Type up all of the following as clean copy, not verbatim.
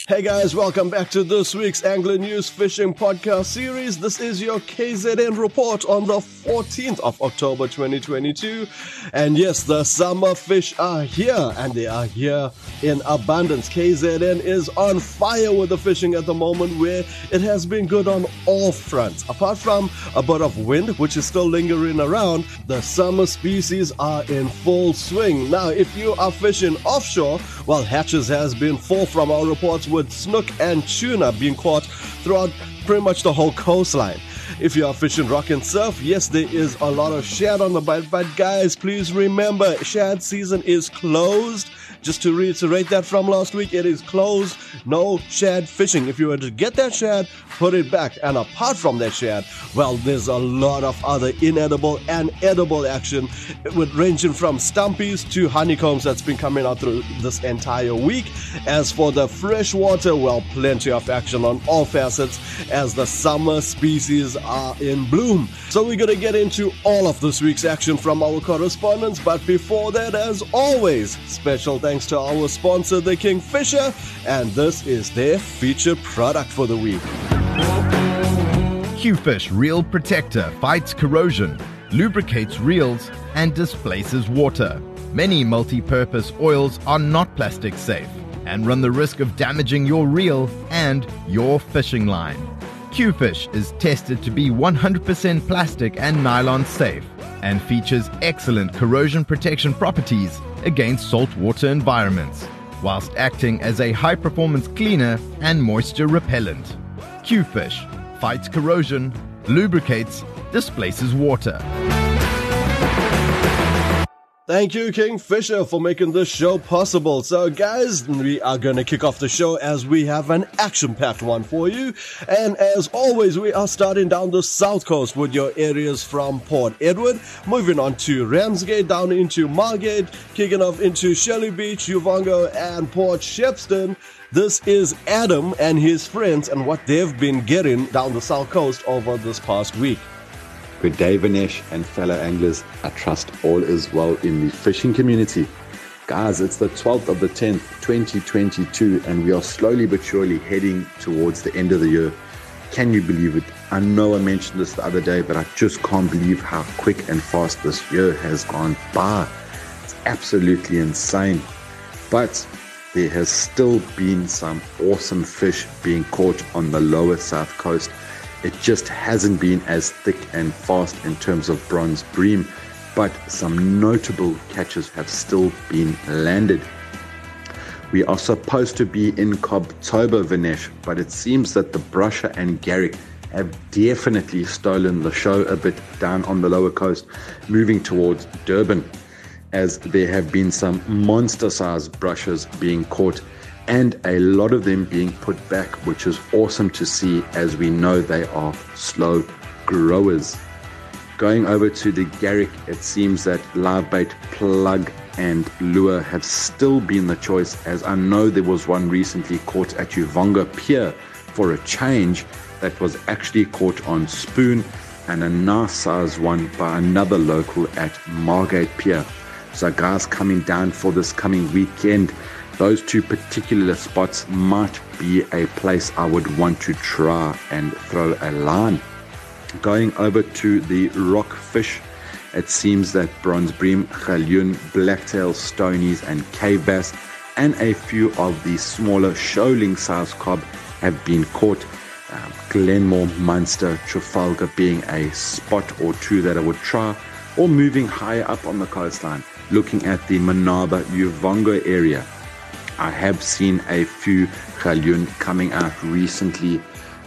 Hey guys, welcome back to this week's Angler News Fishing Podcast series. This is your KZN report on the 14th of October 2022. And yes, the summer fish are here, and they are here in abundance. KZN is on fire with the fishing at the moment, where it has been good on all fronts. Apart from a bit of wind, which is still lingering around, the summer species are in full swing. Now, if you are fishing offshore, well, hatches has been full from our reports, with snook and tuna being caught throughout pretty much the whole coastline. If you are fishing rock and surf, yes, there is a lot of shad on the bite, but guys, please remember, shad season is closed. Just to reiterate that from last week, it is closed. No shad fishing. If you were to get that shad, put it back. And apart from that shad, well, there's a lot of other inedible and edible action, with ranging from stumpies to honeycombs that's been coming out through this entire week. As for the freshwater, well, plenty of action on all facets as the summer species are in bloom. So we're going to get into all of this week's action from our correspondents. But before that, as always, special thanks to our sponsor, the Kingfisher, and this is their featured product for the week. Q-Fish Reel Protector fights corrosion, lubricates reels, and displaces water. Many multi-purpose oils are not plastic safe and run the risk of damaging your reel and your fishing line. Q-Fish is tested to be 100% plastic and nylon safe and features excellent corrosion protection properties against saltwater environments, whilst acting as a high-performance cleaner and moisture repellent. Q-Fish fights corrosion, lubricates, displaces water. Thank you, Kingfisher, for making this show possible. So, guys, we are going to kick off the show as we have an action-packed one for you. And as always, we are starting down the south coast with your areas from Port Edward, moving on to Ramsgate, down into Margate, kicking off into Shelley Beach, Uvongo, and Port Shepstone. This is Adam and his friends and what they've been getting down the south coast over this past week. Good day, Vinesh and fellow anglers. I trust all is well in the fishing community. Guys, it's the 12th of the 10th, 2022, and we are slowly but surely heading towards the end of the year. Can you believe it? I know I mentioned this the other day, but I just can't believe how quick and fast this year has gone by. It's absolutely insane. But there has still been some awesome fish being caught on the lower south coast. It just hasn't been as thick and fast in terms of bronze bream, but some notable catches have still been landed. We are supposed to be in Cobtober, Vinesh, but it seems that the Brusher and Garrick have definitely stolen the show a bit down on the lower coast, moving towards Durban, as there have been some monster-sized Brushers being caught, and a lot of them being put back, which is awesome to see, as we know they are slow growers. Going over to the Garrick, it seems that live bait, plug and lure have still been the choice, as I know there was one recently caught at Uvongo Pier for a change that was actually caught on spoon, and a nice size one by another local at Margate Pier. So guys, coming down for this coming weekend, those two particular spots might be a place I would want to try and throw a line. Going over to the rockfish, it seems that bronze bream, galjoen, blacktail, stonies and cave bass, and a few of the smaller shoaling size cob have been caught. Glenmore, Munster, Trafalgar being a spot or two that I would try, or moving higher up on the coastline, looking at the Manaba, Uvongo area. I have seen a few galjoen coming out recently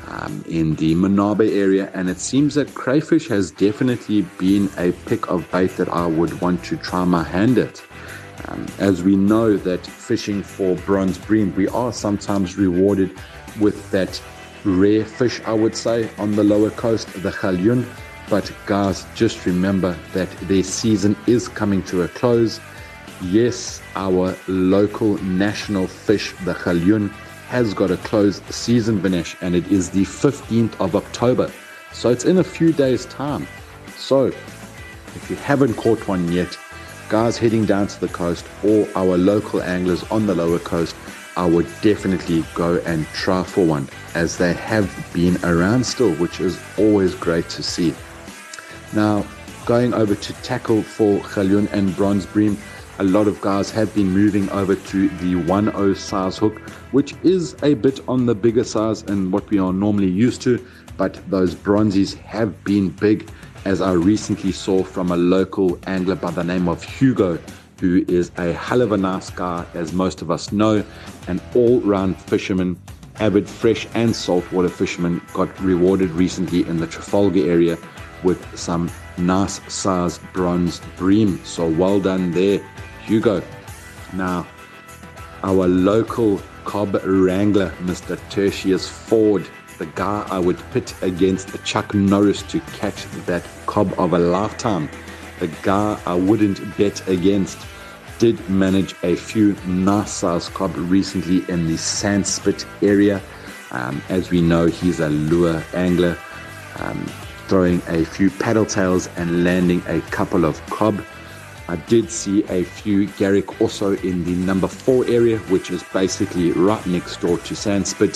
in the Manaba area, and it seems that crayfish has definitely been a pick of bait that I would want to try my hand at. As we know that fishing for bronze bream, we are sometimes rewarded with that rare fish, I would say, on the lower coast, the galjoen. But guys, just remember that their season is coming to a close. Yes, our local national fish, the galjoen, has got a closed season, Vinesh, and it is the 15th of October. So it's in a few days' time. So if you haven't caught one yet, guys heading down to the coast or our local anglers on the lower coast, I would definitely go and try for one, as they have been around still, which is always great to see. Now, going over to tackle for Galjoen and Bronze Bream, a lot of guys have been moving over to the 1/0 size hook, which is a bit on the bigger size and what we are normally used to, but those bronzies have been big, as I recently saw from a local angler by the name of Hugo, who is a hell of a nice guy, as most of us know, an all-round fisherman, avid fresh and saltwater fisherman, got rewarded recently in the Trafalgar area with some nice size bronze bream. So well done there, Hugo. Now, our local cob wrangler, Mr. Tertius Ford, the guy I would pit against Chuck Norris to catch that cob of a lifetime, the guy I wouldn't bet against, did manage a few nice size cob recently in the Sandspit area. As we know, he's a lure angler, throwing a few paddle tails and landing a couple of cob. I did see a few Garrick also in the number 4 area, which is basically right next door to Sandspit.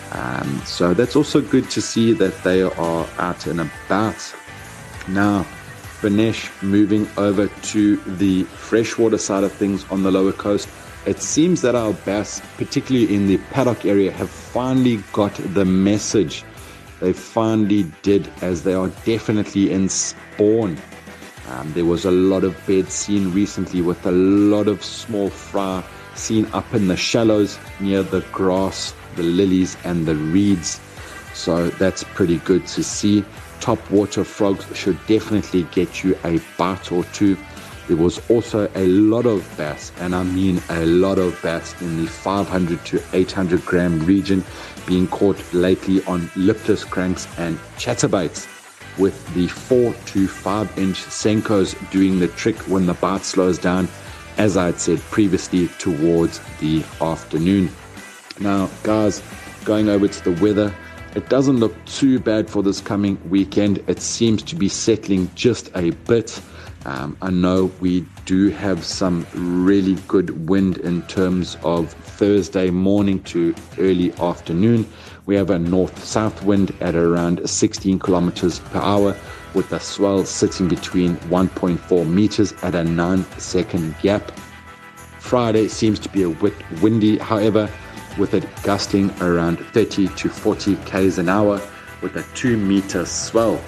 So that's also good to see that they are out and about. Now, Vinesh, moving over to the freshwater side of things on the lower coast, it seems that our bass, particularly in the paddock area, have finally got the message. They finally did, as they are definitely in spawn. There was a lot of beds seen recently with a lot of small fry seen up in the shallows near the grass, the lilies and the reeds. So that's pretty good to see. Top water frogs should definitely get you a bite or two. There was also a lot of bass, and I mean a lot of bass, in the 500 to 800 gram region being caught lately on lipless cranks and chatterbaits, with the 4 to 5 inch Senkos doing the trick when the bite slows down, as I had said previously, towards the afternoon. Now, guys, going over to the weather, it doesn't look too bad for this coming weekend. It seems to be settling just a bit. I know we do have some really good wind in terms of Thursday morning to early afternoon. We have a north-south wind at around 16 kilometers per hour, with the swell sitting between 1.4 meters at a 9-second gap. Friday seems to be a bit windy, however, with it gusting around 30 to 40 k's an hour with a 2-meter swell.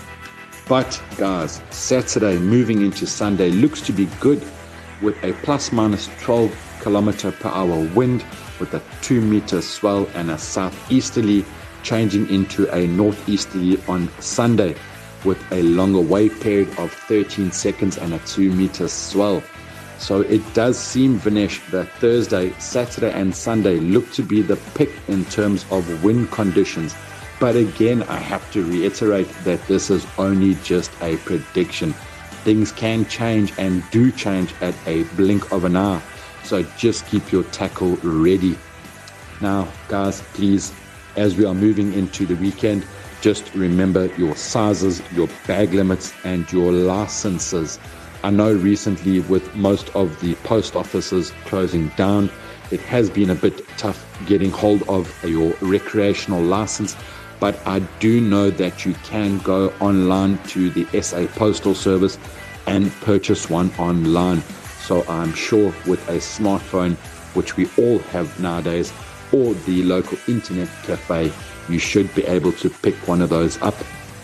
But guys, Saturday moving into Sunday looks to be good, with a plus minus 12 kilometer per hour wind with a 2-meter swell and a southeasterly changing into a northeasterly on Sunday, with a longer wave period of 13 seconds and a 2-meter swell. So it does seem, Vinesh, that Thursday, Saturday and Sunday look to be the pick in terms of wind conditions. But again, I have to reiterate that this is only just a prediction. Things can change and do change at a blink of an eye. So just keep your tackle ready. Now, guys, please, as we are moving into the weekend, just remember your sizes, your bag limits, and your licenses. I know recently, with most of the post offices closing down, it has been a bit tough getting hold of your recreational license, but I do know that you can go online to the SA Postal Service and purchase one online. So I'm sure with a smartphone, which we all have nowadays, or the local internet cafe, you should be able to pick one of those up.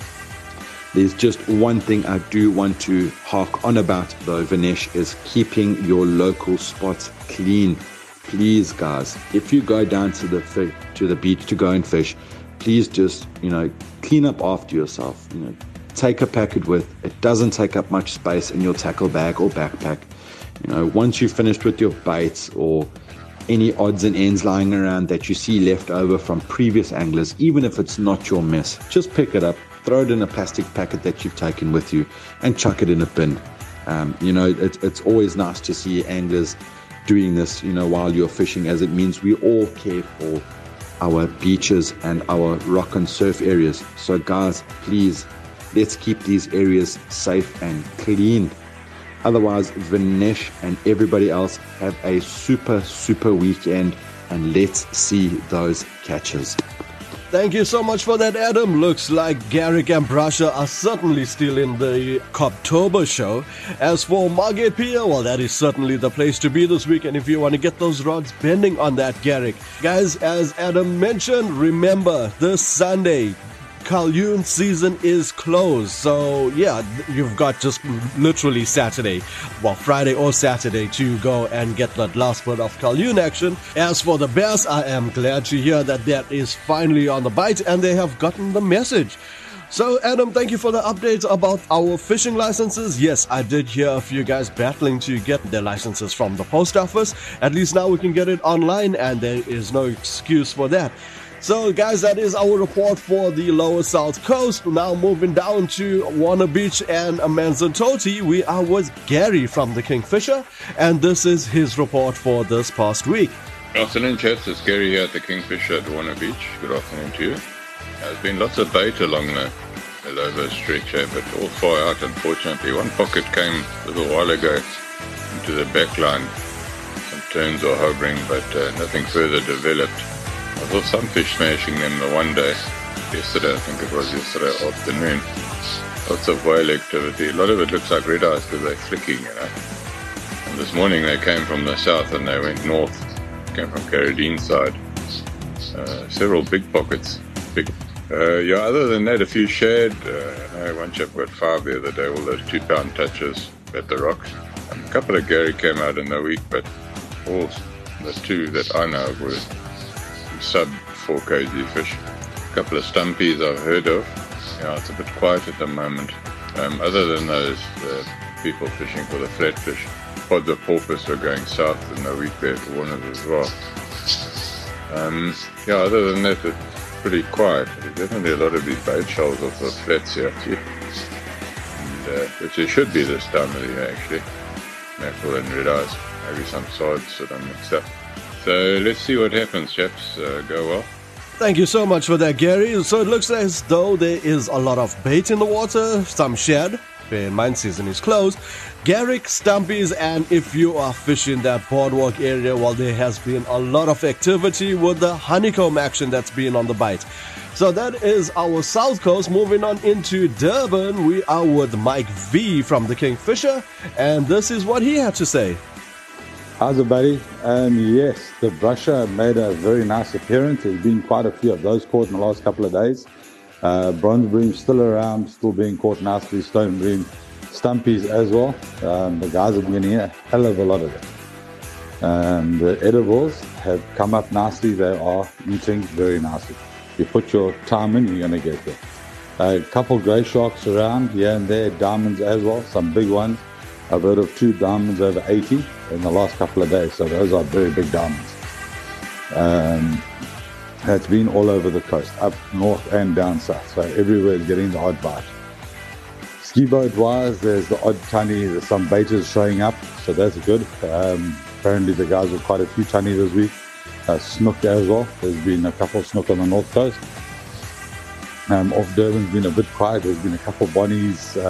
There's just one thing I do want to hark on about though, Vinesh, is keeping your local spots clean. Please, guys, if you go down to the beach to go and fish, please just, clean up after yourself. Take a packet with. It doesn't take up much space in your tackle bag or backpack. Once you've finished with your baits or any odds and ends lying around that you see left over from previous anglers, even if it's not your mess, just pick it up, throw it in a plastic packet that you've taken with you, and chuck it in a bin. It's always nice to see anglers doing this, while you're fishing, as it means we all care for our beaches and our rock and surf areas. So guys, please, let's keep these areas safe and clean. Otherwise, Vinesh and everybody else have a super weekend. and let's see those catches. Thank you so much for that, Adam. Looks like Garrick and Brasher are certainly still in the Coptober show. As for Margate Pier, well, that is certainly the place to be this weekend if you want to get those rods bending on that Garrick. Guys, as Adam mentioned, remember, this Sunday, Kalyoon season is closed, so yeah, you've got just literally Saturday, well, Friday or Saturday to go and get that last bit of Kalyoon action. As for the Bears, I am glad to hear that is finally on the bite and they have gotten the message. So Adam, thank you for the updates about our fishing licenses. Yes, I did hear a few guys battling to get their licenses from the post office. At least now we can get it online and there is no excuse for that. So guys, that is our report for the lower south coast. Now moving down to Warner Beach and Amanzimtoti, we are with Gary from the Kingfisher, and this is his report for this past week. Good afternoon, chaps. It's Gary here at the Kingfisher at Warner Beach. Good afternoon to you. There's been lots of bait along the Lobo stretch here, but all far out, unfortunately. One pocket came a little while ago into the back line. Some terns are hovering, but nothing further developed. I saw some fish smashing them the one day, yesterday, I think it was yesterday afternoon. Lots of whale activity. A lot of it looks like red eyes because they're flicking, you know. And this morning they came from the south and they went north, came from Carradine side. Several big pockets. Yeah, other than that, a few shad. I know one chap got 5 the other day, all those 2-pound touches at the rocks. A couple of Gary came out in the week, but all the 2 that I know of were sub 4 kg fish. A couple of stumpies I've heard of. Yeah, it's a bit quiet at the moment. Other than those people fishing for the flatfish, pods of porpoise were going south in the week there to Warners as well. Yeah, other than that, it's pretty quiet. There's definitely a lot of these bait shells off the flats here, and, which it should be this time of the year actually. Mackerel and red eyes, maybe some sides that are mixed up. So let's see what happens, chaps. Go well. Thank you so much for that, Gary. So it looks as though there is a lot of bait in the water, some shad, bear in mind season is closed, Garrick, stumpies, and if you are fishing that boardwalk area, well, there has been a lot of activity with the honeycomb action that's been on the bite. So that is our south coast. Moving on into Durban, we are with Mike V from the Kingfisher, and this is what he had to say. How's it, buddy? Yes, the brusher made a very nice appearance. There's been quite a few of those caught in the last couple of days. Bronze bream still around, still being caught nicely. Stone bream, stumpies as well. The guys have been here, a hell of a lot of it. The edibles have come up nicely. They are eating very nicely. If you put your time in, you're going to get there. A couple grey sharks around here and there, diamonds as well, some big ones. I've heard of 2 diamonds over 80 in the last couple of days, so those are very big diamonds. It's been all over the coast, up north and down south, so everywhere is getting the odd bite. Ski boat wise, there's the odd tunny, there's some baiters showing up, so that's good. Apparently the guys with quite a few tunny this week. Snook as well, there's been a couple of snook on the north coast. Off Durban's been a bit quiet, there's been a couple of bonnies,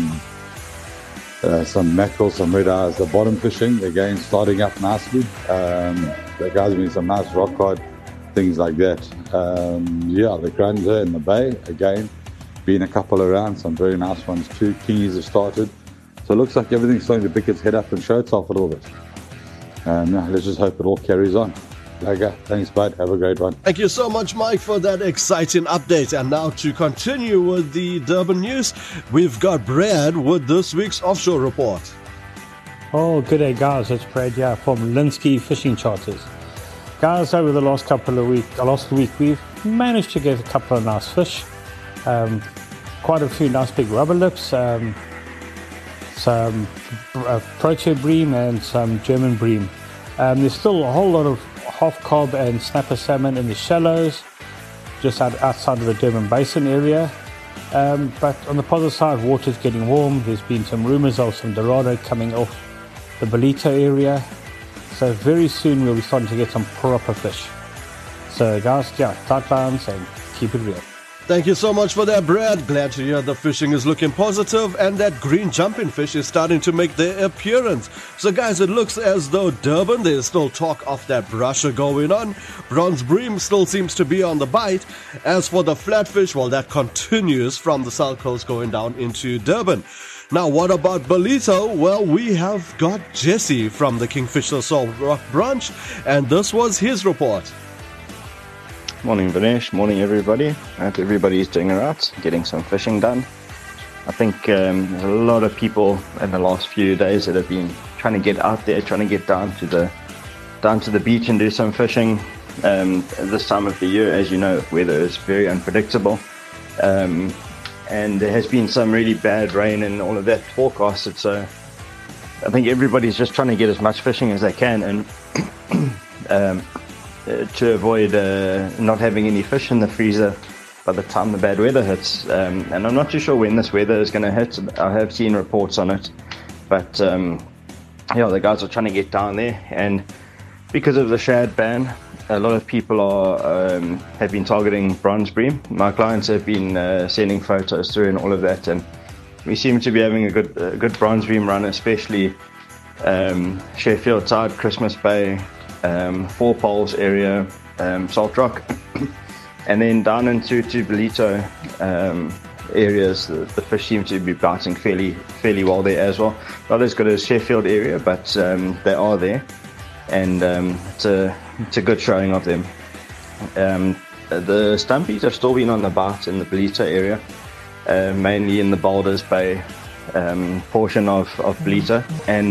some mackerel, some red eyes. The bottom fishing, again, starting up nicely. The guys been some nice rock cod, things like that. Yeah, the grunter in the bay, again, been a couple around, some very nice ones too. Kingies have started. So it looks like everything's starting to pick its head up and show itself a little bit. Yeah, let's just hope it all carries on. Okay, thanks, bud. Have a great one. Thank you so much, Mike, for that exciting update. And now to continue with the Durban news, we've got Brad with this week's offshore report. Oh, good day, guys. It's Brad here from Linsky Fishing Charters. Guys, over the last week, we've managed to get a couple of nice fish. Quite a few nice big rubber lips, some proto bream and some German bream. There's still a whole lot of half cob and snapper salmon in the shallows, just outside of the Durban Basin area. But on the positive side, water's getting warm. There's been some rumours of some Dorado coming off the Belito area. So very soon we'll be starting to get some proper fish. So guys, yeah, tight lines and keep it real. Thank you so much for that, Brad. Glad to hear the fishing is looking positive and that green jumping fish is starting to make their appearance. So guys, it looks as though Durban, there's still talk of that brusher going on. Bronze bream still seems to be on the bite. As for the flatfish, well, that continues from the South Coast going down into Durban. Now, what about Ballito? Well, we have got Jesse from the Kingfisher Salt Rock branch, and this was his report. Morning Vinesh, morning everybody. I hope everybody's doing alright, getting some fishing done. I think there's a lot of people in the last few days that have been trying to get out there, trying to get down to the beach and do some fishing. This time of the year, as you know, weather is very unpredictable. And there has been some really bad rain and all of that forecasted, so I think everybody's just trying to get as much fishing as they can and to avoid not having any fish in the freezer by the time the bad weather hits. And I'm not too sure when this weather is going to hit. I have seen reports on it, but yeah, the guys are trying to get down there, and because of the shad ban, a lot of people have been targeting bronze bream. My clients have been sending photos through and all of that, and we seem to be having a good bronze bream run, especially Sheffield side, Christmas Bay, Four Poles area, Salt Rock, and then down into Ballito areas. The fish seem to be biting fairly well there as well. Not as good as Sheffield area, but they are there, and it's a good showing of them. The stumpies have still been on the bite in the Ballito area, mainly in the Boulders Bay portion of Ballito,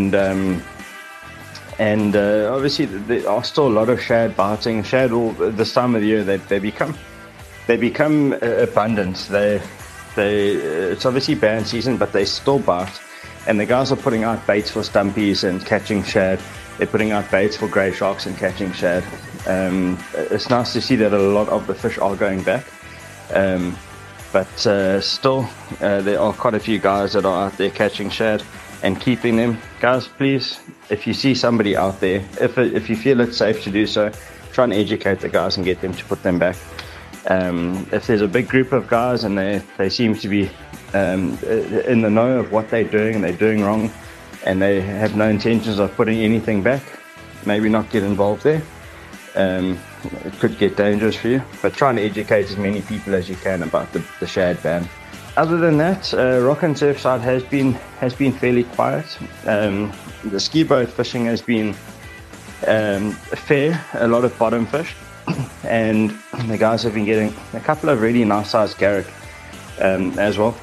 and obviously there are still a lot of shad biting. Shad, this time of the year, they become abundant. It's obviously band season, but they still bite, and the guys are putting out baits for stumpies and catching shad. They're putting out baits for grey sharks and catching shad. It's nice to see that a lot of the fish are going back, but still there are quite a few guys that are out there catching shad and keeping them. Guys, please, if you see somebody out there, if you feel it's safe to do so, try and educate the guys and get them to put them back. If there's a big group of guys and they seem to be in the know of what they're doing and they're doing wrong, and they have no intentions of putting anything back, maybe not get involved there. It could get dangerous for you, but try and educate as many people as you can about the shad ban. Other than that, rock and surf side has been fairly quiet. The ski boat fishing has been fair, a lot of bottom fish, and the guys have been getting a couple of really nice sized garrick as well,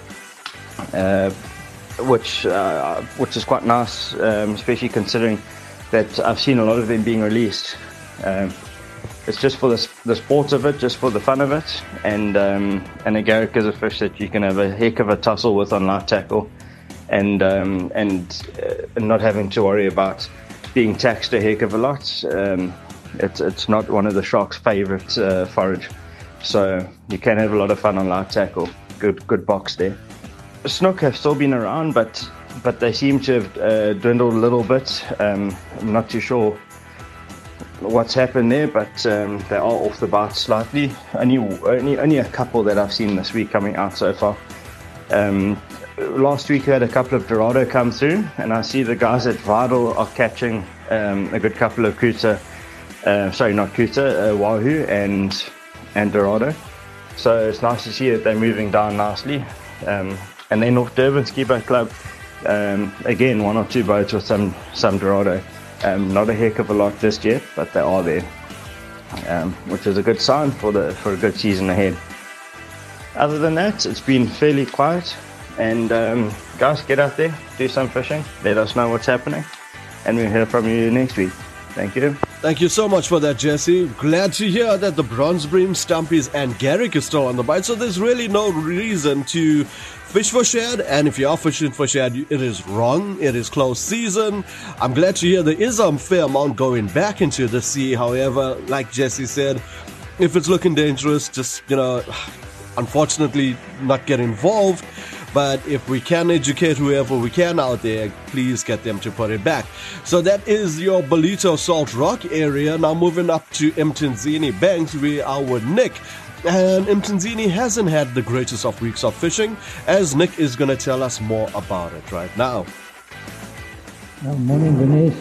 which is quite nice, especially considering that I've seen a lot of them being released. It's just for the sport of it, just for the fun of it, and a garrick is a fish that you can have a heck of a tussle with on light tackle, and not having to worry about being taxed a heck of a lot. It's not one of the shark's favourite forage, so you can have a lot of fun on light tackle. Good box there. The snook have still been around, but they seem to have dwindled a little bit. I'm not too sure what's happened there, but they are off the bite slightly. Only a couple that I've seen this week coming out so far. Last week we had a couple of Dorado come through, and I see the guys at Vidal are catching a good couple of Wahoo and Dorado. So it's nice to see that they're moving down nicely. And then North Durban Ski Boat Club, again, one or two boats with some Dorado. Not a heck of a lot just yet, but they are there, which is a good sign for a good season ahead. Other than that, it's been fairly quiet, and guys, get out there, do some fishing, let us know what's happening, and we'll hear from you next week. Thank you. Thank you so much for that, Jesse. Glad to hear that the bronze bream, stumpies, and garrick is still on the bite, so there's really no reason to fish for shad, and if you are fishing for shad, it is wrong. It is close season. I'm glad to hear there is a fair amount going back into the sea. However, like Jesse said, if it's looking dangerous, just, unfortunately not get involved. but if we can educate whoever we can out there, please get them to put it back. So that is your Ballito Salt Rock area. Now moving up to Mtunzini Banks, we are with Nick. And Mtunzini hasn't had the greatest of weeks of fishing, as Nick is going to tell us more about it right now. Morning, Ganesh.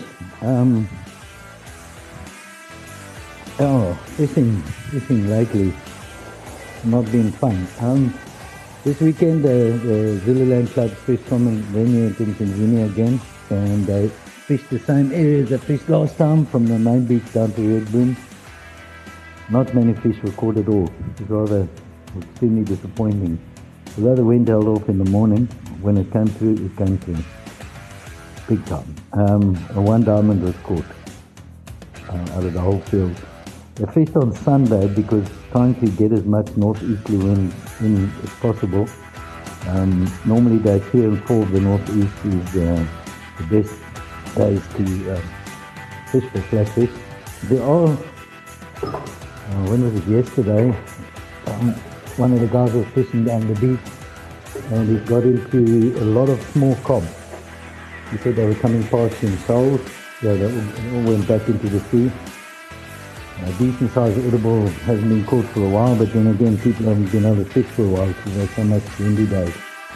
Fishing lately not been fun. This weekend the Zululand Club fished from a venue in Mtunzini again, and they fished the same areas they fished last time, from the main beach down to Red Boom. Not many fish were caught at all. It was rather extremely disappointing. Although the wind held off in the morning, when it came through big time. One diamond was caught out of the whole field. They fished on Sunday because trying to get as much northeasterly wind in as possible. Normally day 3 and 4 of the northeast is the best days to fish for flatfish. There are when was it? Yesterday, one of the guys was fishing down the beach, and he got into a lot of small cob. He said they were coming past in shoals. Yeah, they all went back into the sea. Decent sized edible hasn't been caught for a while, but then again, people haven't been able to fish for a while because there's so much windy days.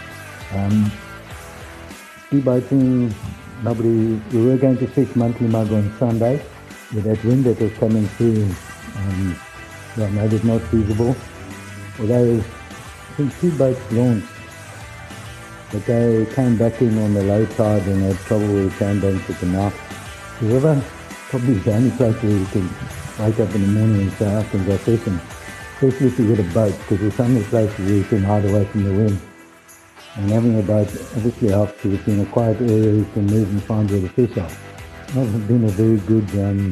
Ski boating, we were going to fish Monthly Mug on Sunday, with that wind that was coming through. Made it not feasible. Although I think 2 boats launched, but they came back in on the low tide and had trouble with sandbanks at the mouth. The river probably is the only place where you can wake up in the morning and say, I can go fishing, especially if you get a boat, because there's so many places where you can hide away from the wind. And having a boat obviously helps you. If you're in a quiet area, you can move and find where the fish are. It's not been a very good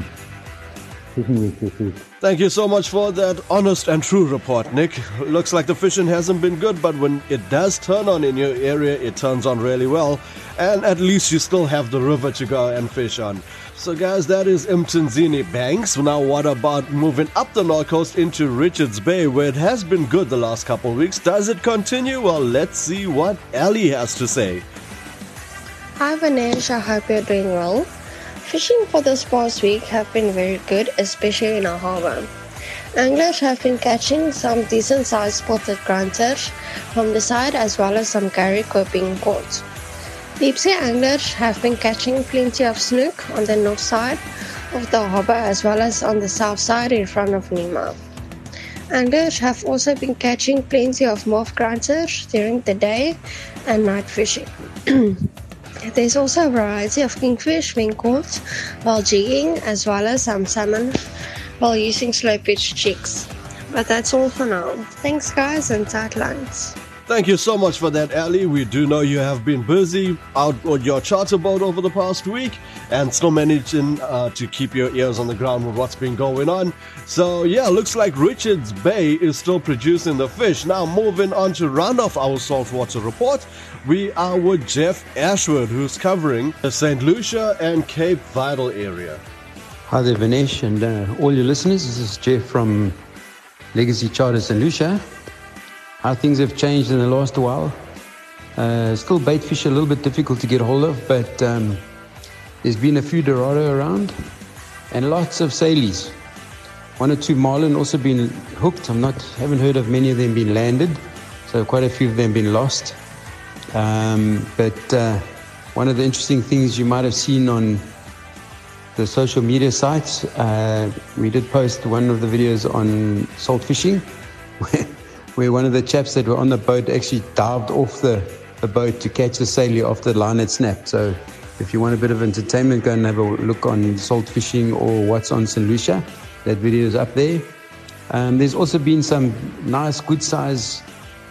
fishing week this week. Thank you so much for that honest and true report, Nick. Looks like the fishing hasn't been good, but when it does turn on in your area, it turns on really well. And at least you still have the river to go and fish on. So guys, that is Mtunzini Banks. Now what about moving up the North Coast into Richards Bay, where it has been good the last couple of weeks? Does it continue? Well, let's see what Ali has to say. Hi Vanesh, I hope you're doing well. Fishing for this past week have been very good, especially in our harbour. Anglers have been catching some decent sized spotted grunters from the side, as well as some garrick being caught. Deep sea anglers have been catching plenty of snook on the north side of the harbour, as well as on the south side in front of Nima. Anglers have also been catching plenty of morph grunters during the day and night fishing. There's also a variety of kingfish being caught while jigging, as well as some salmon while using slow pitch jigs. But that's all for now. Thanks guys, and tight lines. Thank you so much for that, Ali. We do know you have been busy out on your charter boat over the past week and still managing to keep your ears on the ground with what's been going on. So yeah, looks like Richards Bay is still producing the fish. Now moving on to round off our saltwater report, we are with Jeff Ashwood, who's covering the St. Lucia and Cape Vidal area. Hi there, Vanesh, and all your listeners. This is Jeff from Legacy Charter St. Lucia. How things have changed in the last while. Still bait fish a little bit difficult to get hold of, but there's been a few Dorado around and lots of Salies. 1 or 2 marlin also been hooked. Haven't heard of many of them being landed, so quite a few of them been lost. But one of the interesting things you might have seen on the social media sites, we did post one of the videos on salt fishing, where one of the chaps that were on the boat actually dived off the boat to catch the sailor after the line had snapped. So if you want a bit of entertainment, go and have a look on salt fishing or what's on St. Lucia. That video is up there. There's also been some nice, good size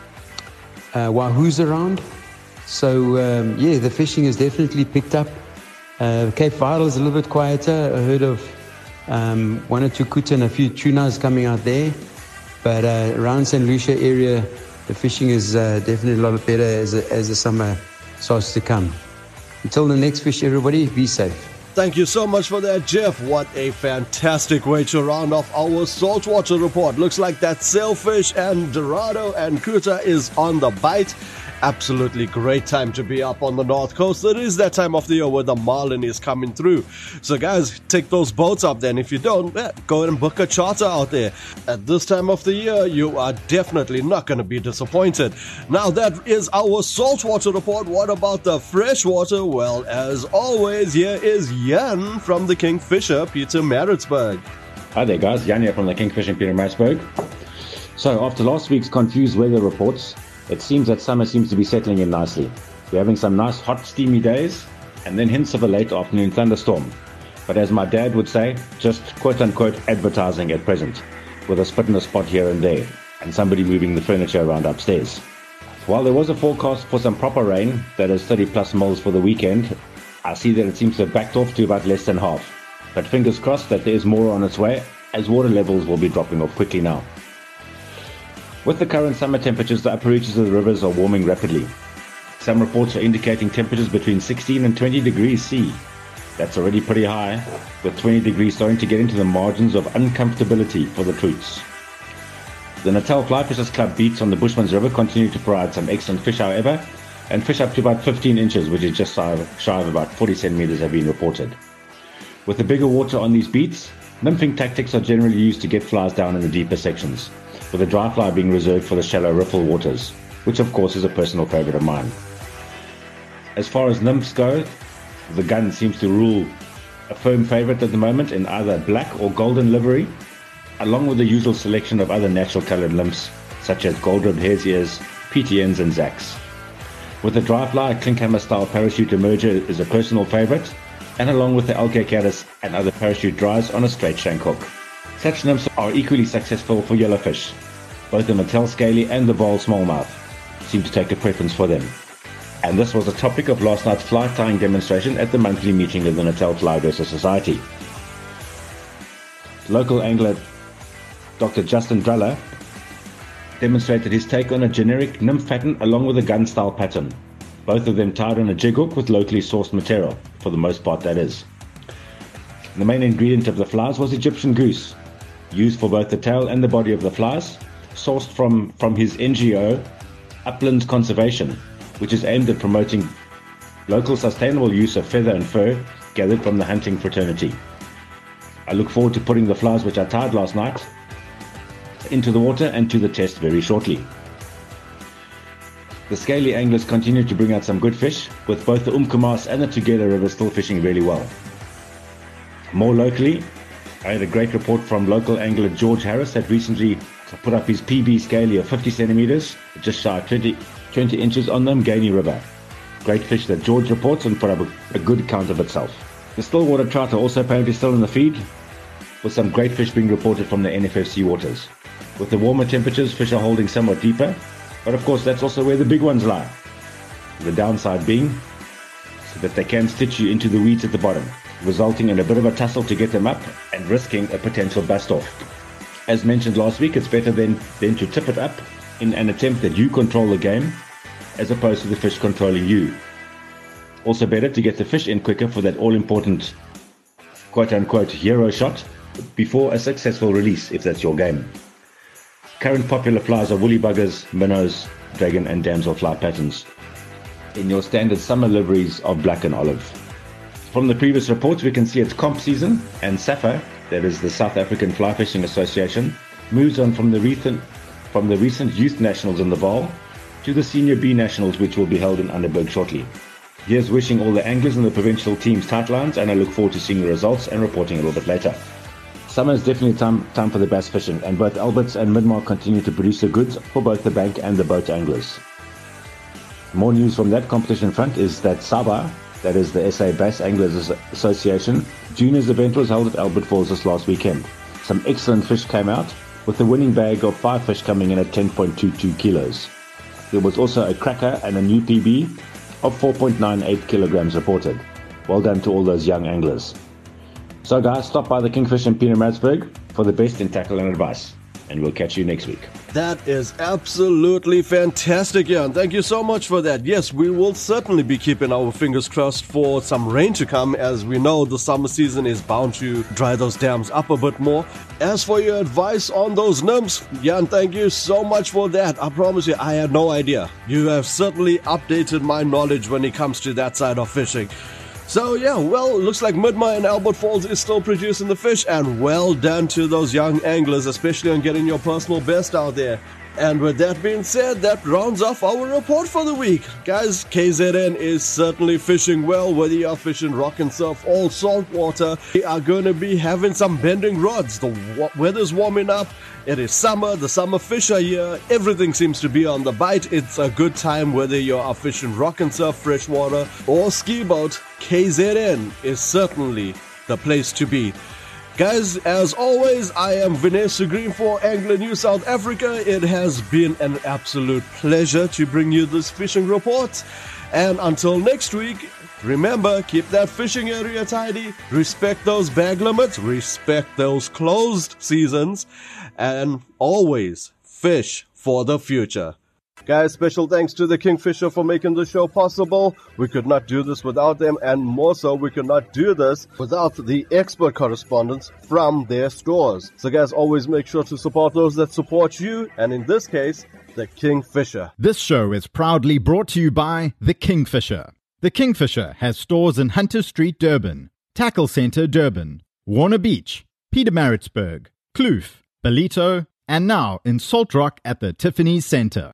wahoos around. So the fishing has definitely picked up. Cape Vidal is a little bit quieter. I heard of 1 or 2 kuta and a few tunas coming out there. But around St. Lucia area, the fishing is definitely a lot better as the summer starts to come. Until the next fish, everybody, be safe. Thank you so much for that, Jeff. What a fantastic way to round off our saltwater report. Looks like that sailfish and Dorado and Kuta is on the bite. Absolutely great time to be up on the north coast. It is that time of the year where the marlin is coming through. So guys, take those boats up then. If you don't, go and book a charter out there. At this time of the year, you are definitely not going to be disappointed. Now that is our saltwater report. What about the freshwater? Well, as always, here is Jan from the Kingfisher, Pietermaritzburg. Hi there guys, Jan here from the Kingfisher, Pietermaritzburg. So after last week's confused weather reports, it seems that summer seems to be settling in nicely. We're having some nice hot steamy days and then hints of a late afternoon thunderstorm. But as my dad would say, just quote-unquote advertising at present, with a spit in the spot here and there, and somebody moving the furniture around upstairs. While there was a forecast for some proper rain, that is 30 plus mils for the weekend, I see that it seems to have backed off to about less than half. But fingers crossed that there is more on its way, as water levels will be dropping off quickly now. With the current summer temperatures, the upper reaches of the rivers are warming rapidly. Some reports are indicating temperatures between 16 and 20 degrees C. That's already pretty high, with 20 degrees starting to get into the margins of uncomfortability for the troops. The Natal Fly Fishers Club beats on the Bushmans River continue to provide some excellent fish, however, and fish up to about 15 inches, which is just shy of about 40 centimeters, have been reported. With the bigger water on these beats, nymphing tactics are generally used to get flies down in the deeper sections, with the dry fly being reserved for the shallow riffle waters, which of course is a personal favourite of mine. As far as nymphs go, the gun seems to rule a firm favourite at the moment in either black or golden livery, along with the usual selection of other natural coloured nymphs such as gold-ribbed hare's ears, PTNs and Zacks. With the dry fly, a Klinkhammer style parachute emerger is a personal favourite, and along with the LK Caddis and other parachute dries on a straight shank hook. Such nymphs are equally successful for yellowfish. Both the Mattel Scaly and the Vaal Smallmouth seem to take a preference for them. And this was the topic of last night's fly tying demonstration at the monthly meeting of the Natal Fly Dresser Society. Local angler Dr. Justin Druller demonstrated his take on a generic nymph pattern along with a gun style pattern. Both of them tied on a jig hook with locally sourced material, for the most part that is. The main ingredient of the flies was Egyptian goose, used for both the tail and the body of the flies, sourced from his NGO, Uplands Conservation, which is aimed at promoting local sustainable use of feather and fur gathered from the hunting fraternity. I look forward to putting the flies which I tied last night into the water and to the test very shortly. The scaly anglers continue to bring out some good fish, with both the Umkomaas and the Tugela River still fishing really well. More locally, I had a great report from local angler George Harris that recently put up his PB scaly of 50 centimeters, just shy of 20 inches on the Mgani River. Great fish that George reports and put up a good account of itself. The Stillwater trout are also apparently still in the feed, with some great fish being reported from the NFFC waters. With the warmer temperatures, fish are holding somewhat deeper, but of course that's also where the big ones lie. The downside being so that they can stitch you into the weeds at the bottom, resulting in a bit of a tussle to get them up and risking a potential bust off. As mentioned last week, it's better than to tip it up in an attempt that you control the game as opposed to the fish controlling you. Also better to get the fish in quicker for that all-important quote-unquote hero shot before a successful release, if that's your game. Current popular flies are woolly buggers, minnows, dragon and damselfly patterns in your standard summer liveries of black and olive. From the previous reports, we can see it's comp season, and SAFA, that is the South African Fly Fishing Association, moves on from the recent Youth Nationals in the Vaal to the Senior B Nationals, which will be held in Underberg shortly. Here's wishing all the anglers and the provincial teams tight lines, and I look forward to seeing the results and reporting a little bit later. Summer is definitely time for the bass fishing, and both Alberts and Midmark continue to produce the goods for both the bank and the boat anglers. More news from that competition front is that SABA, that is the SA Bass Anglers Association, Juniors event was held at Albert Falls this last weekend. Some excellent fish came out, with the winning bag of 5 fish coming in at 10.22 kilos. There was also a cracker and a new PB of 4.98 kilograms reported. Well done to all those young anglers. So guys, stop by the Kingfish in Pietermaritzburg for the best in tackle and advice. and we'll catch you next week. That is absolutely fantastic, Jan. Thank you so much for that. Yes, we will certainly be keeping our fingers crossed for some rain to come. As we know, the summer season is bound to dry those dams up a bit more. As for your advice on those nymphs, Jan, thank you so much for that. I promise you, I had no idea. You have certainly updated my knowledge when it comes to that side of fishing. So yeah, well, looks like Midmar and Albert Falls is still producing the fish, and well done to those young anglers, especially on getting your personal best out there. And with that being said, that rounds off our report for the week. Guys, KZN is certainly fishing well, whether you are fishing rock and surf or saltwater. We are going to be having some bending rods. The weather's warming up. It is summer. The summer fish are here. Everything seems to be on the bite. It's a good time whether you are fishing rock and surf, freshwater or ski boat. KZN is certainly the place to be. Guys, as always, I am Vanessa Green for Angler News South Africa. It has been an absolute pleasure to bring you this fishing report. And until next week, remember, keep that fishing area tidy, respect those bag limits, respect those closed seasons, and always fish for the future. Guys, special thanks to the Kingfisher for making the show possible. We could not do this without them, and more so, we could not do this without the expert correspondents from their stores. So guys, always make sure to support those that support you, and in this case, the Kingfisher. This show is proudly brought to you by the Kingfisher. The Kingfisher has stores in Hunter Street, Durban, Tackle Centre, Durban, Warner Beach, Pietermaritzburg, Kloof, Ballito, and now in Salt Rock at the Tiffany's Centre.